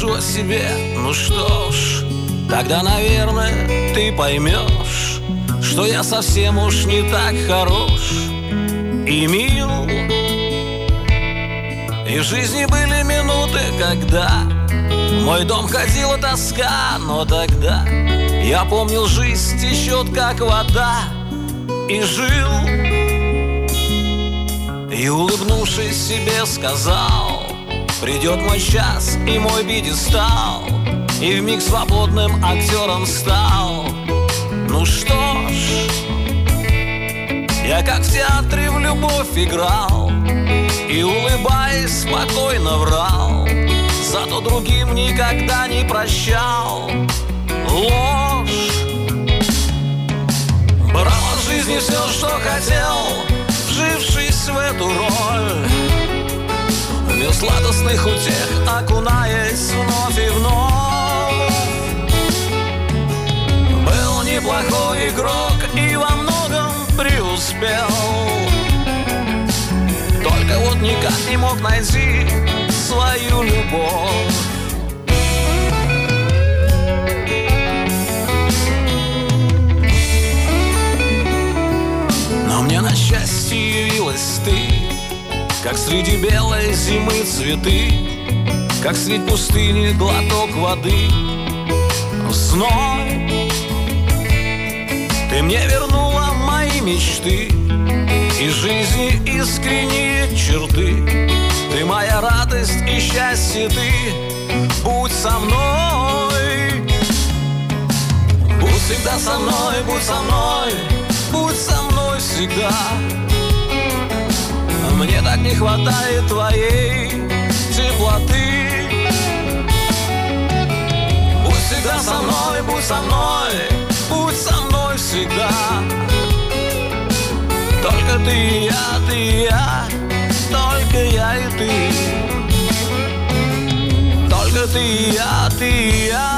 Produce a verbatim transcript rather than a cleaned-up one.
скажу о себе, ну что ж, тогда, наверное, ты поймешь, что я совсем уж не так хорош и мил. И в жизни были минуты, когда в мой дом ходила тоска, но тогда я помнил, жизнь течет, как вода, и жил. И, улыбнувшись себе, сказал: придет мой час и мой пьедестал. И вмиг свободным актером стал. Ну что ж, я как в театре в любовь играл и, улыбаясь, спокойно врал, зато другим никогда не прощал ложь. Брал от жизни все, что хотел, вжившись в эту роль, в мир сладостных утех окунаясь вновь и вновь. Был неплохой игрок и во многом преуспел, только вот никак не мог найти свою любовь. Но мне на счастье явилась ты, как среди белой зимы цветы, как средь пустыни глоток воды в зной. Ты мне вернула мои мечты и жизни искренние черты. Ты моя радость и счастье, ты будь со мной. Будь всегда со мной, будь со мной, будь со мной всегда. Мне так не хватает твоей теплоты. Будь всегда со мной, будь со мной, будь со мной всегда. Только ты и я, ты и я, только я и ты. Только ты и я, ты и я.